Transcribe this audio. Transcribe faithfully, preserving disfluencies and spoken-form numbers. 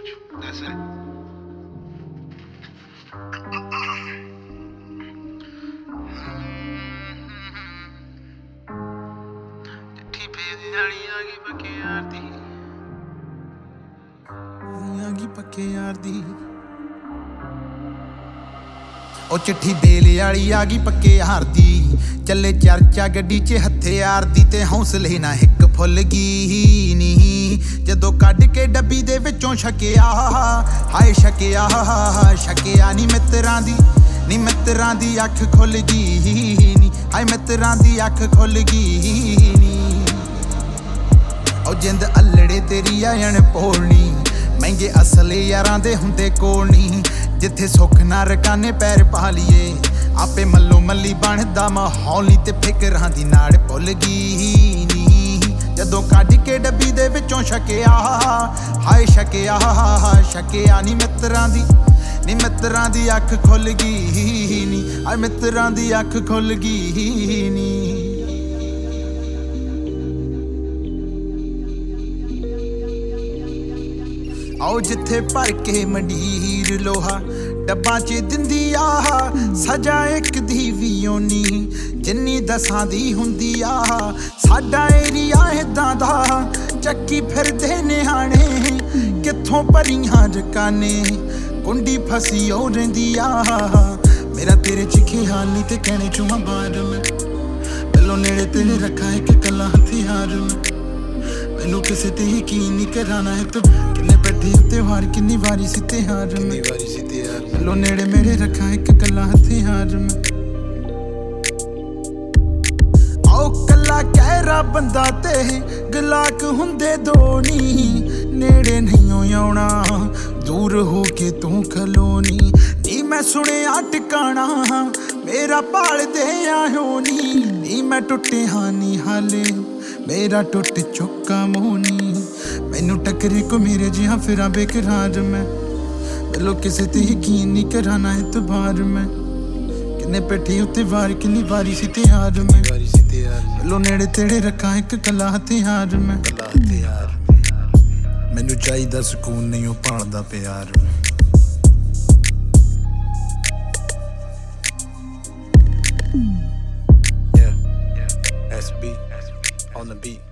got you. That's it. चिट्ठी भेज जानी आगी पक्के यार दी आगी पक्के यार दी ओ चिट्ठी बेले वाली आ गई पक्के यार दी चले चर्चा गड्डी च हथियार दी ते हौसले ना हिक फुल गई नी जदों कढ के डब्बी दे विचों छकिया हाय छकिया छकिया नी मित्रां दी नी मित्रां दी अख खुल गई नी हाय मित्रां दी अख खुल गई नी ओ जिंद अल्लड़े तेरी आयन पोलनी महंगे असले यारां दे हुंदे कोल नी जिथे सुख ना रकाने पैर पा लीए आपे मल्लो मल्ली बनदा माहौल नी ते फिकरां दी नाड़ भुल गई नी जदों कढ के डब्बी दे विचों छकिया हाय छकिया छकिया नी मित्रां दी नी मित्रां दी अख खुल गई नी हाय मित्रां दी अख खुल गई नी आओ जिथे भर के मंडीर लोहा डब्बां च दिंदी आह सजा एक दी वी ओनी जिन्नी दसां दी हुंदी आह साडा एरिया इदां दा चक्की फिरदे निहाणे कित्थों भरीआं रकाने कुंडी फसी हो रहिंदी आह मेरा तेरे च ख्याल नी ते कहने चुमा बार मैं पहलों नेड़े तेरे रखा एक कला हथियार मैं मैनू किसे ते यकीन नहीं कराना है तो किन्ने बैठे त्योहार किन्नी वारी सी त्योहार में लो नेड़े मेरे रखा एक कला हथियार में आओ कला कहरा बंदा ते गलाक हुंदे दो नी नेड़े नहीं आउणा दूर हो के तू खलोनी नी मैं सुनिया टिकाणा मेरा भाल दे आयो नी नी मैं टुटे हाँ नी हाले मेरा टुट चुका मोनी मैनू टकरे को मेरे जिहा फिरा बेकरार मैं मिलो किसे ते यकीन नहीं कराना एतबार मैं किन्ने पैठे उत्ते वार किन्नी वारी सी त्यार में मिलो नेड़े तेड़े रखा एक कला हथियार में मैनू चाहिदा सुकून नहीं ओ भालदा प्यार में Yeah, yeah, S B on the beat.